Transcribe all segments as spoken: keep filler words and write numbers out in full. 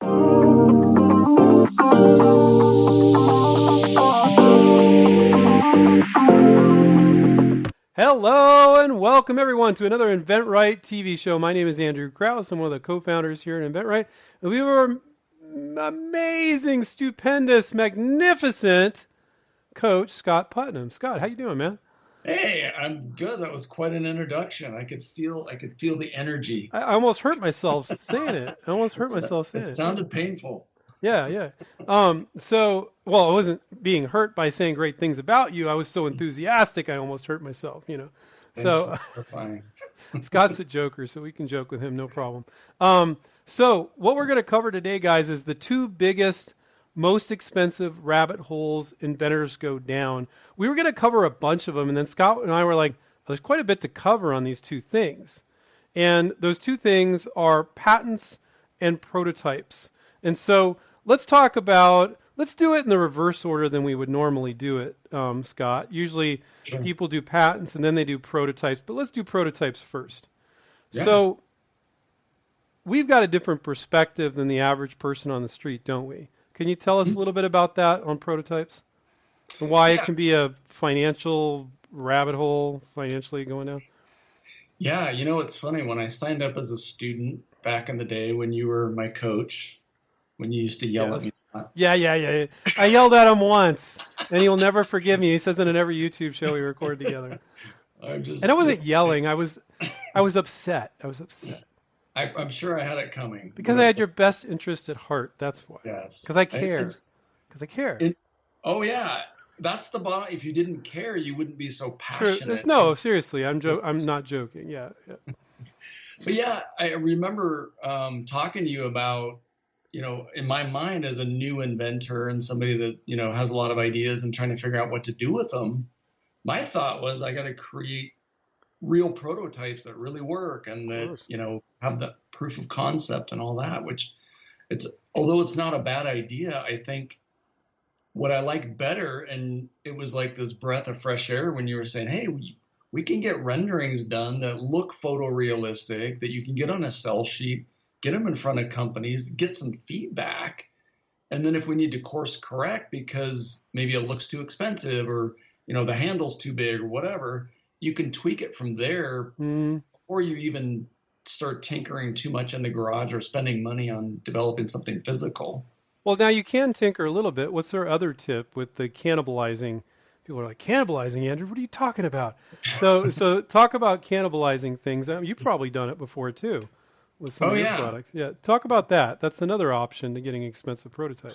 Hello and welcome everyone to another InventRight T V show. My name is Andrew Krause. I'm one of the co-founders here at InventRight. And we have our amazing, stupendous, magnificent coach, Scott Putnam. Scott, how you doing, man? Hey, I'm good. That was quite an introduction. I could feel I could feel the energy. I, I almost hurt myself saying it. I almost hurt It's, myself it saying it. sounded painful. Yeah, yeah. Um, so, well, I wasn't being hurt by saying great things about you. I was so enthusiastic, I almost hurt myself, you know. Thanks for So, clarifying. Scott's a joker, so we can joke with him, no problem. Um, so what we're going to cover today, guys, is the two biggest, most expensive rabbit holes inventors go down. We were going to cover a bunch of them, and then Scott and I were like, there's quite a bit to cover on these two things. And those two things are patents and prototypes. And so let's talk about, let's do it in the reverse order than we would normally do it, um, Scott. Usually Sure. people do patents and then they do prototypes, but let's do prototypes first. Yeah. So we've got a different perspective than the average person on the street, don't we? Can you tell us a little bit about that on prototypes and why it Yeah. can be a financial rabbit hole financially going down? Yeah. You know, it's funny. When I signed up as a student back in the day when you were my coach, when you used to yell at Yes. me. a lot, Yeah, yeah, yeah. yeah. I yelled at him once, and he'll never forgive me. He says it in every YouTube show we record together. I'm just, And I wasn't just yelling. I was, I was upset. I was upset I, I'm sure I had it coming. because I But had your best interest at heart. That's why. yes, Because I I, care. it's Because I care. it. Oh yeah, that's the bottom. If you didn't care, you wouldn't be so True. There's passionate. no, seriously. I'm jo- I'm not joking. Yeah, yeah. But yeah, I remember um, talking to you about, you know, in my mind as a new inventor and somebody that, you know, has a lot of ideas and trying to figure out what to do with them, my thought was I got to create real prototypes that really work and Of that, course. you know, have the proof of concept and all that, which it's, although it's not a bad idea, I think what I like better, and it was like this breath of fresh air when you were saying, hey, we, we can get renderings done that look photorealistic, that you can get on a sell sheet, get them in front of companies, get some feedback. And then if we need to course correct because maybe it looks too expensive or, you know, the handle's too big or whatever, you can tweak it from there Mm. before you even start tinkering too much in the garage or spending money on developing something physical. Well, now you can tinker a little bit. What's our other tip with the cannibalizing? People are like, cannibalizing, Andrew? What are you talking about? So, so talk about cannibalizing things. I mean, you've probably done it before too, with some Oh of your yeah. products. Yeah, talk about that. That's another option to getting an expensive prototype.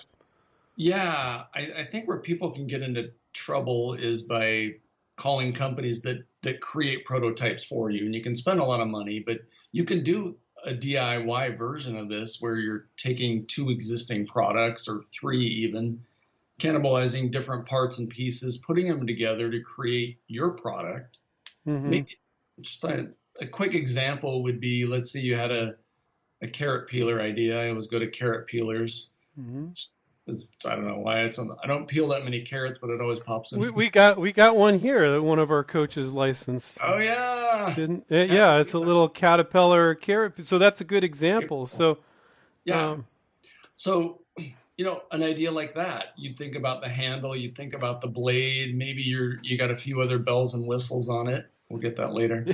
Yeah, I, I think where people can get into trouble is by calling companies that that create prototypes for you, and you can spend a lot of money, but you can do a D I Y version of this where you're taking two existing products or three even, cannibalizing different parts and pieces, putting them together to create your product. Hmm. Maybe just a, a quick example would be, let's say you had a, a carrot peeler idea. I always go to carrot peelers. Hmm. It's, I don't know why it's on. I don't peel that many carrots, but it always pops in. We we got we got one here that one of our coaches licensed. Oh yeah, Didn't? Uh, yeah, it's a little caterpillar carrot. So that's a good example. So, yeah. um, So, you know, an idea like that, you think about the handle, you think about the blade. Maybe you're you got a few other bells and whistles on it. We'll get that later.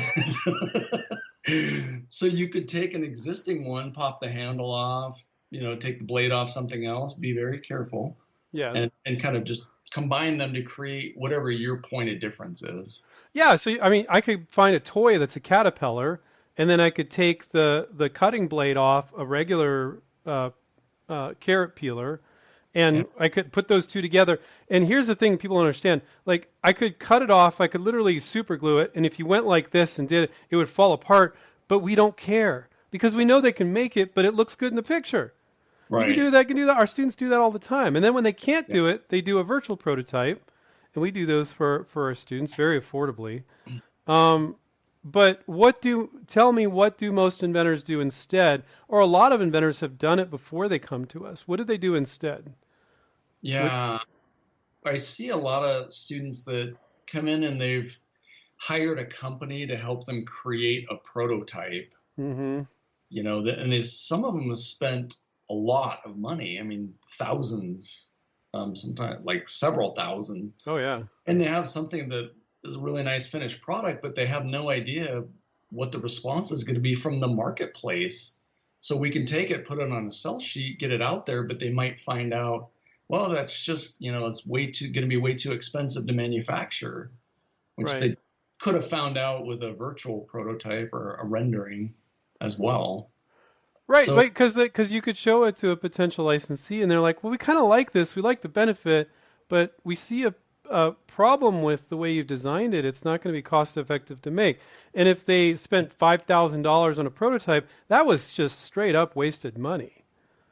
So you could take an existing one, pop the handle off, you know, take the blade off something else. Be very careful, yes. and and kind of just combine them to create whatever your point of difference is. Yeah, so I mean, I could find a toy that's a caterpillar, and then I could take the the cutting blade off a regular uh, uh, carrot peeler, Yeah. and I could put those two together. And here's the thing people don't understand: like I could cut it off, I could literally super glue it, and if you went like this and did it, it would fall apart. But we don't care because we know they can make it, but it looks good in the picture. You can Right. do that, can do that. Our students do that all the time. And then when they can't Yeah. do it, they do a virtual prototype, and we do those for for our students very affordably. Um, but what do tell me what do most inventors do instead? Or a lot of inventors have done it before they come to us. What do they do instead? What? Yeah. I see a lot of students that come in and they've hired a company to help them create a prototype, Mm-hmm. you know, that, and there's some of them have spent a lot of money. I mean, thousands, um, sometimes like several thousand. Oh yeah. And they have something that is a really nice finished product, but they have no idea what the response is going to be from the marketplace. So we can take it, put it on a sell sheet, get it out there, but they might find out, well, that's just, you know, it's way too going to be way too expensive to manufacture, which Right. they could have found out with a virtual prototype or a rendering as well. Right, So right, because because you could show it to a potential licensee, and they're like, well, we kind of like this, we like the benefit, but we see a, a problem with the way you've designed it. It's not going to be cost effective to make. And if they spent five thousand dollars on a prototype, that was just straight up wasted money.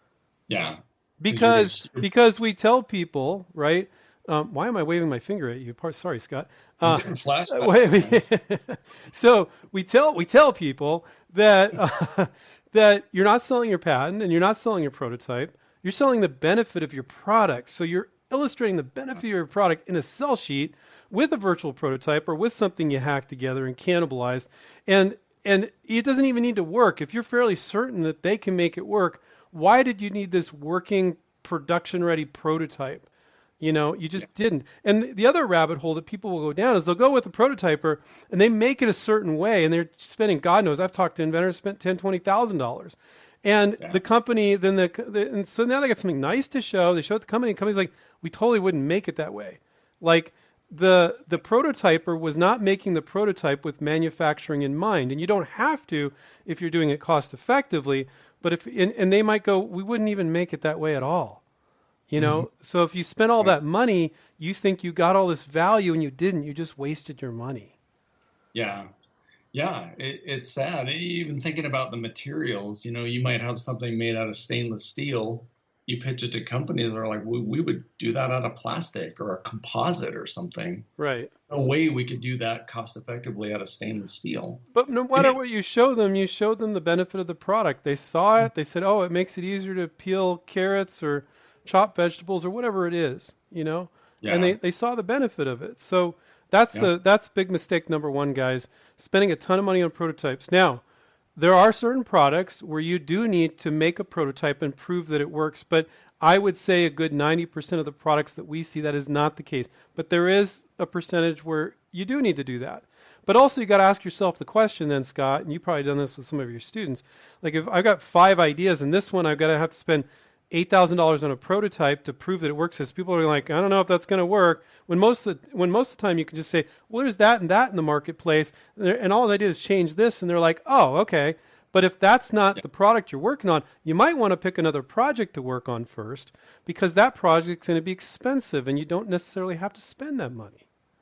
yeah, Because because we tell people, right? Um, why am I waving my finger at you? Par- Sorry, Scott. I'm Uh, getting flashbacks. wait, so we tell we tell people that uh, that you're not selling your patent and you're not selling your prototype. You're selling the benefit of your product. So you're illustrating the benefit of your product in a sell sheet with a virtual prototype or with something you hacked together and cannibalized. And and it doesn't even need to work. If you're fairly certain that they can make it work, why did you need this working production ready prototype? You know, you just didn't. And the other rabbit hole that people will go down is they'll go with a prototyper and they make it a certain way and they're spending, God knows, I've talked to inventors spent ten, twenty thousand dollars. And Yeah. the company then the, the and so now they got something nice to show. They show it to the company, and the company's like, we totally wouldn't make it that way. Like the the prototyper was not making the prototype with manufacturing in mind, and you don't have to if you're doing it cost effectively. But if and, and they might go, we wouldn't even make it that way at all. You know, Mhm. so if you spent all Right. that money, you think you got all this value and you didn't. You just wasted your money. Yeah. Yeah, it, it's sad. Even thinking about the materials, you know, you might have something made out of stainless steel. You pitch it to companies that are like, we, we would do that out of plastic or a composite or something. Right. No way we could do that cost effectively out of stainless steel. But no And matter it, what you show them, you showed them the benefit of the product. They saw it. They said, oh, it makes it easier to peel carrots or chop vegetables or whatever it is, you know, and they, yeah, they saw the benefit of it. So that's yeah, the that's big mistake number one, guys, spending a ton of money on prototypes. Now, there are certain products where you do need to make a prototype and prove that it works, but I would say a good ninety percent of the products that we see that is not the case. But there is a percentage where you do need to do that. But also you got to ask yourself the question then, Scott, and you've probably done this with some of your students. Like if I've got five ideas and this one I've got to have to spend eight thousand dollars on a prototype to prove that it works, as people are like, I don't know if that's going to work. When most of the, when most of the time you can just say, well, there's that and that in the marketplace, and, and all they did is change this, and they're like, oh, okay. But if that's not yeah. the product you're working on, you might want to pick another project to work on first, because that project's going to be expensive, and you don't necessarily have to spend that money.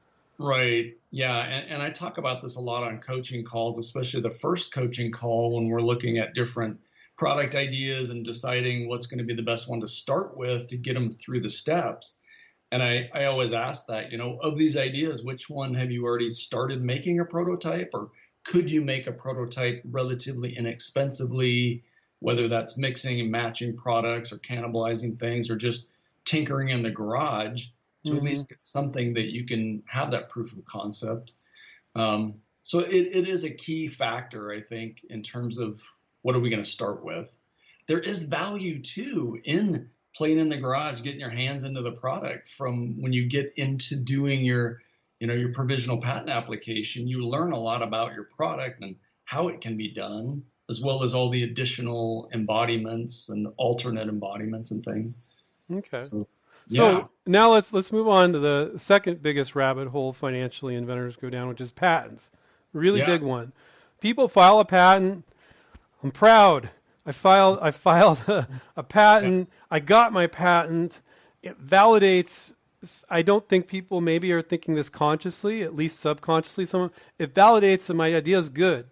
Right. Yeah. And, and I talk about this a lot on coaching calls, especially the first coaching call when we're looking at different product ideas and deciding what's going to be the best one to start with to get them through the steps. And I, I always ask that, you know, of these ideas, which one have you already started making a prototype, or could you make a prototype relatively inexpensively, whether that's mixing and matching products or cannibalizing things or just tinkering in the garage to at Mm-hmm. least get something that you can have that proof of concept. Um, so it, it is a key factor, I think, in terms of what are we going to start with. There is value too in playing in the garage, getting your hands into the product. From when you get into doing your, you know, your provisional patent application, you learn a lot about your product and how it can be done, as well as all the additional embodiments and alternate embodiments and things. Okay. So, So yeah, now let's let's move on to the second biggest rabbit hole financially inventors go down, which is patents. Really yeah, big one. People file a patent. I'm proud. I filed I filed a, a yeah, patent. I got my patent. It validates. I don't think people maybe are thinking this consciously, at least subconsciously. Some it validates that my idea is good.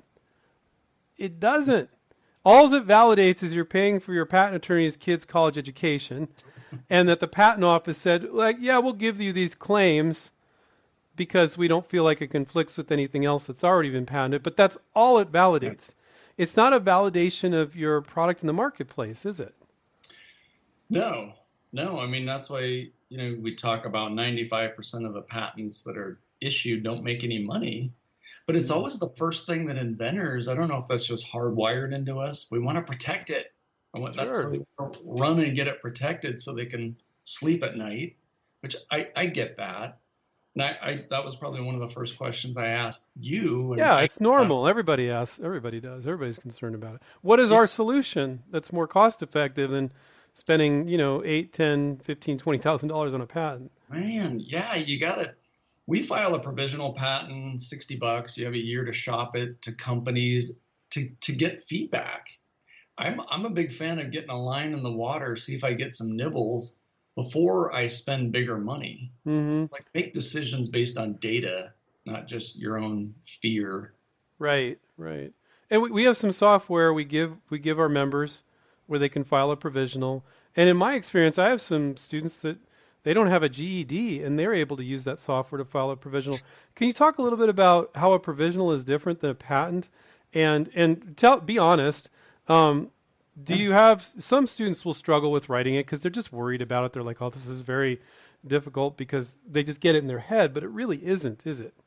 It doesn't. All it validates is you're paying for your patent attorney's kid's college education, and that the patent office said, like, yeah, we'll give you these claims because we don't feel like it conflicts with anything else that's already been patented. But that's all it yeah. validates. It's not a validation of your product in the marketplace, is it? No, no. I mean, that's why, you know, we talk about ninety-five percent of the patents that are issued don't make any money. But it's always the first thing that inventors, I don't know if that's just hardwired into us, we want to protect it. I want that so Sure. they can run and get it protected so they can sleep at night, which I, I get that. And I, I that was probably one of the first questions I asked you, and Yeah, I it's normal. Everybody asks. Everybody does. Everybody's concerned about it. What is yeah, our solution that's more cost effective than spending, you know, eight, ten, fifteen, twenty thousand dollars on a patent? man, yeah, you gotta. We file a provisional patent, sixty bucks. You have a year to shop it to companies to to get feedback. I'm I'm a big fan of getting a line in the water, see if I get some nibbles before I spend bigger money. Mm-hmm. It's like make decisions based on data, not just your own fear. Right, right. And we, we have some software we give we give our members where they can file a provisional. And in my experience, I have some students that they don't have a G E D and they're able to use that software to file a provisional. Can you talk a little bit about how a provisional is different than a patent? And and tell be honest. Um, do Yeah. you have some students will struggle with writing it because they're just worried about it. They're like, oh, this is very difficult because they just get it in their head, but it really isn't, is it?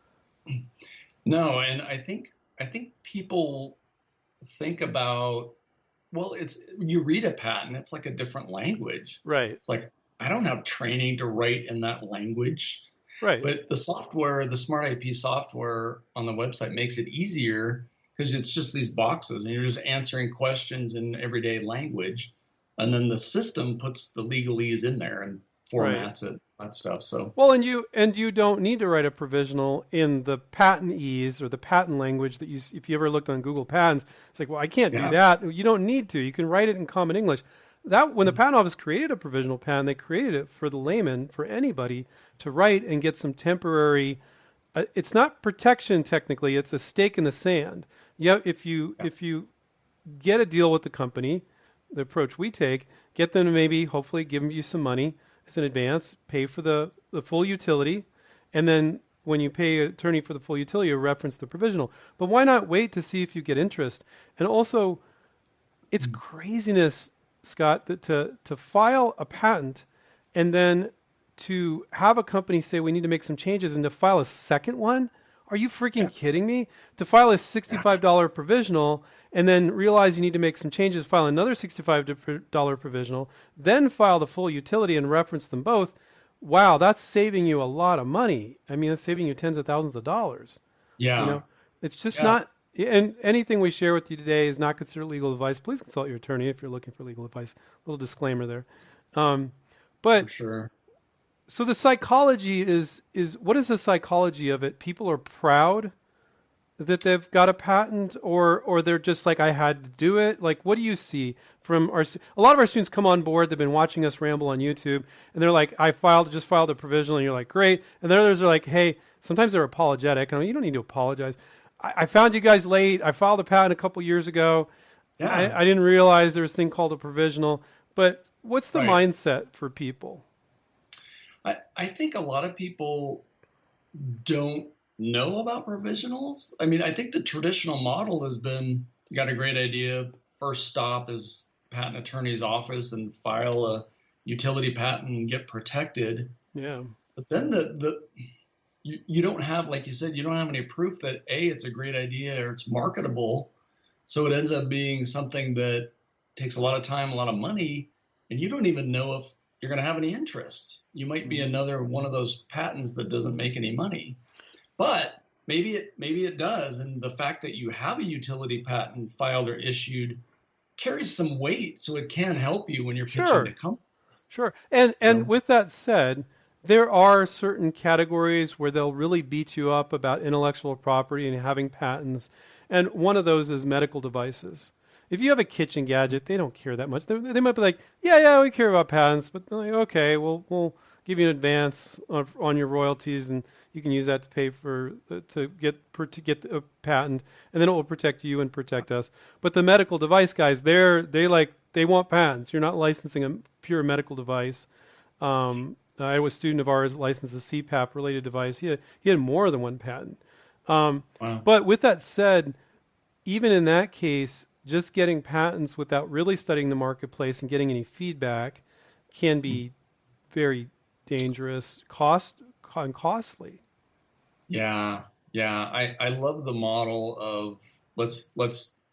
No, and I think I think people think about, well, it's you read a patent, it's like a different language. Right, It's like I don't have training to write in that language. right. But the software, the Smart I P software on the website makes it easier because it's just these boxes and you're just answering questions in everyday language. And then the system puts the legalese in there and Right. formats it, that stuff. So, Well, and you and you don't need to write a provisional in the patentese or the patent language that you, if you ever looked on Google Patents, it's like, well, I can't do yeah. that. You don't need to. You can write it in common English. That when the patent office created a provisional patent, they created it for the layman, for anybody to write and get some temporary. Uh, it's not protection technically; it's a stake in the sand. Yeah, if you Yeah. if you get a deal with the company, the approach we take, get them to maybe hopefully give you some money as an advance, pay for the, the full utility, and then when you pay an attorney for the full utility, you reference the provisional. But why not wait to see if you get interest? And also, it's craziness, Scott, that to to file a patent and then to have a company say we need to make some changes and to file a second one? Are you Yeah. freaking kidding me? To file a Yeah. sixty-five dollars provisional and then realize you need to make some changes, file another sixty-five dollars provisional, then file the full utility and reference them both. Wow, that's saving you a lot of money. I mean, it's saving you tens of thousands of dollars. You Yeah. know, it's just Yeah. not, and anything we share with you today is not considered legal advice. Please consult your attorney if you're looking for legal advice. A little disclaimer there. Um, For but sure. so the psychology is is what is the psychology of it? People are proud that they've got a patent, or or they're just like I had to do it. Like, what do you see from our? A lot of our students come on board. They've been watching us ramble on YouTube, and they're like, I filed just filed a provisional, and you're like, great. And then others are like, hey, sometimes they're apologetic. And I'm like, you don't need to apologize. I, I found you guys late. I filed a patent a couple years ago. I, Yeah. I didn't realize there was a thing called a provisional. But what's the Right. mindset for people? I, I think a lot of people don't know about provisionals. I mean, I think the traditional model has been you got a great idea. First stop is patent attorney's office and file a utility patent and get protected. Yeah. But then the the you, you don't have, like you said, you don't have any proof that A, it's a great idea or it's marketable. So it ends up being something that takes a lot of time, a lot of money, and you don't even know if you're going to have any interest. You might be another one of those patents that doesn't make any money. But maybe it maybe it does, and the fact that you have a utility patent filed or issued carries some weight, so it can help you when you're pitching to Sure. companies. Sure. And and So, with that said, there are certain categories where they'll really beat you up about intellectual property and having patents. And one of those is medical devices. If you have a kitchen gadget, they don't care that much. They, they might be like, yeah, yeah, we care about patents, but they're like, okay, we'll we'll give you an advance on, on your royalties, and you can use that to pay for to get to get a patent, and then it will protect you and protect us. But the medical device guys, they're they like they want patents. You're not licensing a pure medical device. Um, I was a student of ours licensed a C PAP related device. He had, he had more than one patent. Um, wow. but with that said, even in that case, just getting patents without really studying the marketplace and getting any feedback can be very dangerous, cost and costly. Yeah, yeah. I, I love the model of let's let's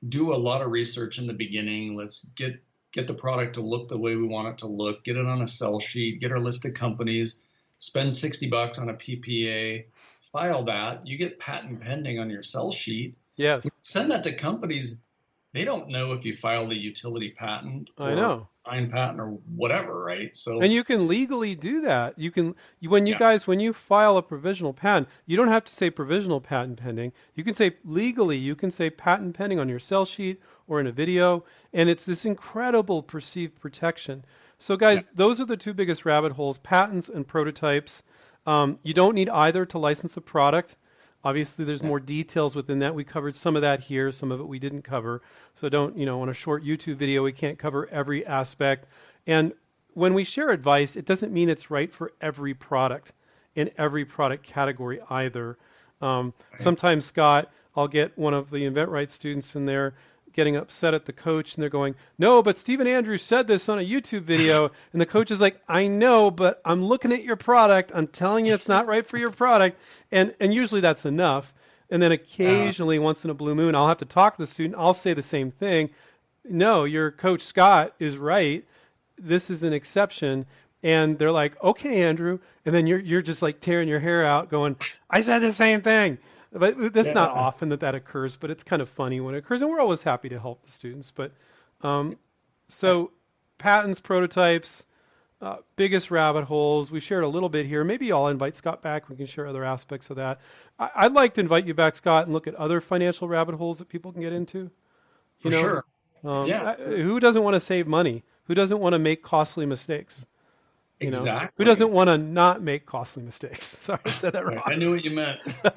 do a lot of research in the beginning. Let's get get the product to look the way we want it to look, get it on a sell sheet, get our list of companies, spend sixty bucks on a P P A, file that. You get patent pending on your sell sheet. Yes. Send that to companies. They don't know if you filed a utility patent or I know. sign patent or whatever, right? So And you can legally do that. You can you, when you Yeah. guys when you file a provisional patent, you don't have to say provisional patent pending. You can say legally, you can say patent pending on your sell sheet or in a video, and it's this incredible perceived protection. So guys, those are the two biggest rabbit holes: patents and prototypes. Um, you don't need either to license a product. Obviously, there's more details within that. We covered some of that here, some of it we didn't cover. So don't, you know, on a short YouTube video, we can't cover every aspect. And when we share advice, it doesn't mean it's right for every product in every product category either. Um, sometimes, Scott, I'll get one of the InventRight students in there getting upset at the coach, and they're going, no, but Stephen Andrews said this on a YouTube video. And the coach is like, I know, but I'm looking at your product. I'm telling you it's not right for your product. And and usually that's enough. And then occasionally, uh, once in a blue moon, I'll have to talk to the student. I'll say the same thing. No, your coach Scott is right. This is an exception. And they're like, okay, Andrew. And then you're you're just like tearing your hair out going, I said the same thing. But that's yeah. not often that that occurs, but it's kind of funny when it occurs, and we're always happy to help the students. But um, so patents, prototypes, uh, biggest rabbit holes. We shared a little bit here. Maybe I'll invite Scott back. We can share other aspects of that. I, I'd like to invite you back, Scott, and look at other financial rabbit holes that people can get into. You For know, sure. Um, yeah. Who doesn't want to save money? Who doesn't want to make costly mistakes? You know, exactly. Who doesn't want to not make costly mistakes? Sorry, I said that wrong. I knew what you meant.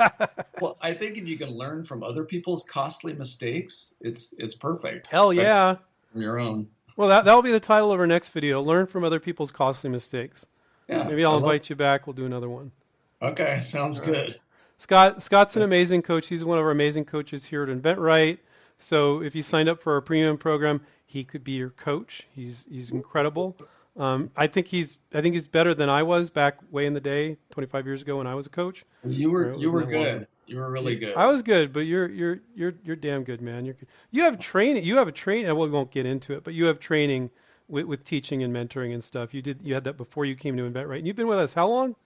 Well, I think if you can learn from other people's costly mistakes, it's it's perfect. Hell yeah. Right? From your own. Well, that that'll be the title of our next video. Learn from other people's costly mistakes. Yeah. Maybe I'll I invite love... you back. We'll do another one. Okay, sounds All good. Right. Scott Scott's an amazing coach. He's one of our amazing coaches here at InventRight. So if you signed up for our premium program, he could be your coach. He's he's incredible. Um, I think he's I think he's better than I was back way in the day, twenty-five years ago when I was a coach. You were you were good. Longer. You were really good. I was good, but you're you're you're you're damn good, man. You're good. You have training. You have a training. Well, we won't get into it, but you have training with, with teaching and mentoring and stuff. You did you had that before you came to InventRight, and you've been with us how long?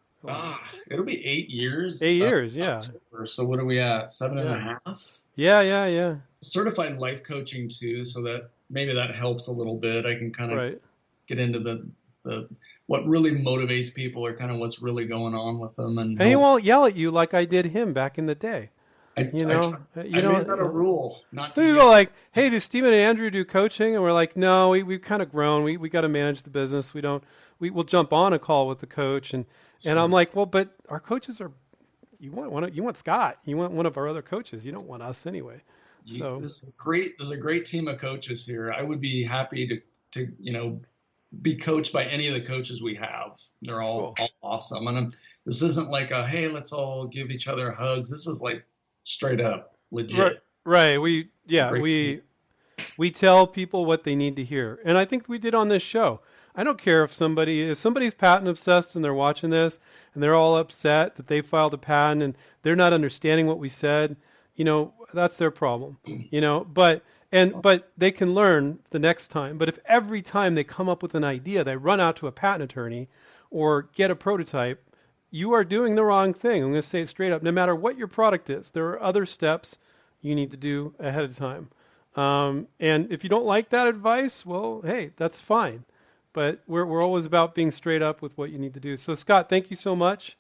Ah, it'll be eight years. Eight years, yeah. October. So what are we at? Seven yeah. and a half. Yeah, yeah, yeah. Certified life coaching too, so that maybe that helps a little bit. I can kind of right. get into the. The, what really motivates people or kind of what's really going on with them. And, and he won't yell at you like I did him back in the day. I, you know, I, you I know, made that a rule. Not to you go like, hey, do Stephen and Andrew do coaching? And we're like, no, we, we've kind of grown. We we got to manage the business. We don't, we will jump on a call with the coach. And, sure. and I'm like, well, but our coaches are, you want one, you want Scott, you want one of our other coaches. You don't want us anyway. You, so there's a great, there's a great team of coaches here. I would be happy to, to, you know, be coached by any of the coaches we have. They're all, cool. all awesome. And I'm, this isn't like a, hey, let's all give each other hugs. This is like straight up legit. Right. right. We, yeah, we, team. we tell people what they need to hear. And I think we did on this show. I don't care if somebody, if somebody's patent obsessed and they're watching this and they're all upset that they filed a patent and they're not understanding what we said, you know, that's their problem, you know, but And but they can learn the next time. But if every time they come up with an idea, they run out to a patent attorney or get a prototype, you are doing the wrong thing. I'm going to say it straight up. No matter what your product is, there are other steps you need to do ahead of time. Um, and if you don't like that advice, well, hey, that's fine. But we're we're always about being straight up with what you need to do. So Scott, thank you so much.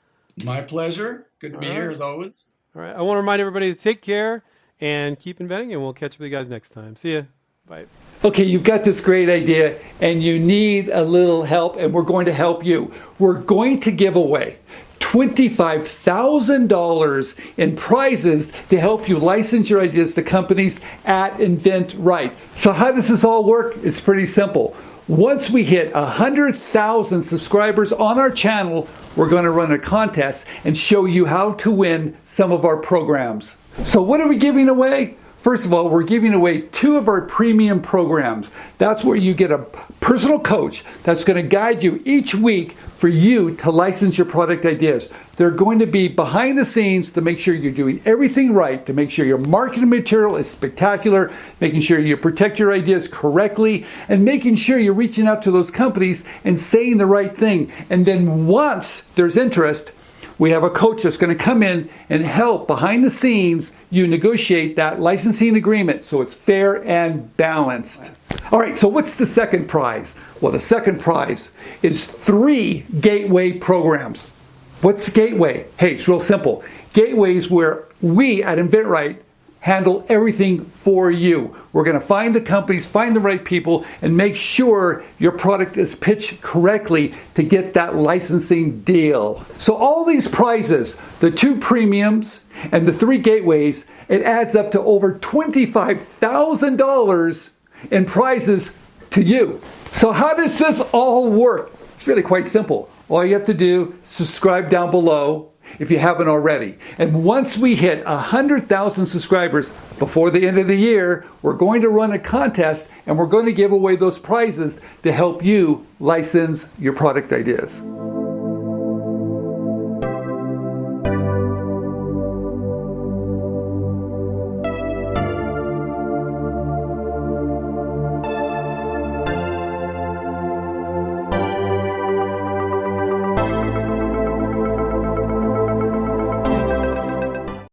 My pleasure. Good to be here as always. All right. I want to remind everybody to take care and keep inventing, and we'll catch up with you guys next time. See ya. Bye. Okay, you've got this great idea, and you need a little help, and we're going to help you. We're going to give away twenty-five thousand dollars in prizes to help you license your ideas to companies at InventRight. So how does this all work? It's pretty simple. Once we hit one hundred thousand subscribers on our channel, we're going to run a contest and show you how to win some of our programs. So what are we giving away? First of all, we're giving away two of our premium programs. That's where you get a personal coach that's going to guide you each week for you to license your product ideas. They're going to be behind the scenes to make sure you're doing everything right, to make sure your marketing material is spectacular, making sure you protect your ideas correctly, and making sure you're reaching out to those companies and saying the right thing. And then once there's interest, we have a coach that's going to come in and help behind the scenes you negotiate that licensing agreement so it's fair and balanced. All right, so what's the second prize? Well, the second prize is three Gateway programs. What's Gateway? Hey, it's real simple. Gateway is where we at InventRight handle everything for you. We're going to find the companies, find the right people, and make sure your product is pitched correctly to get that licensing deal. So all these prizes, the two premiums and the three gateways, it adds up to over twenty-five thousand dollars in prizes to you. So how does this all work? It's really quite simple. All you have to do is subscribe down below if you haven't already. And once we hit one hundred thousand subscribers before the end of the year, we're going to run a contest and we're going to give away those prizes to help you license your product ideas.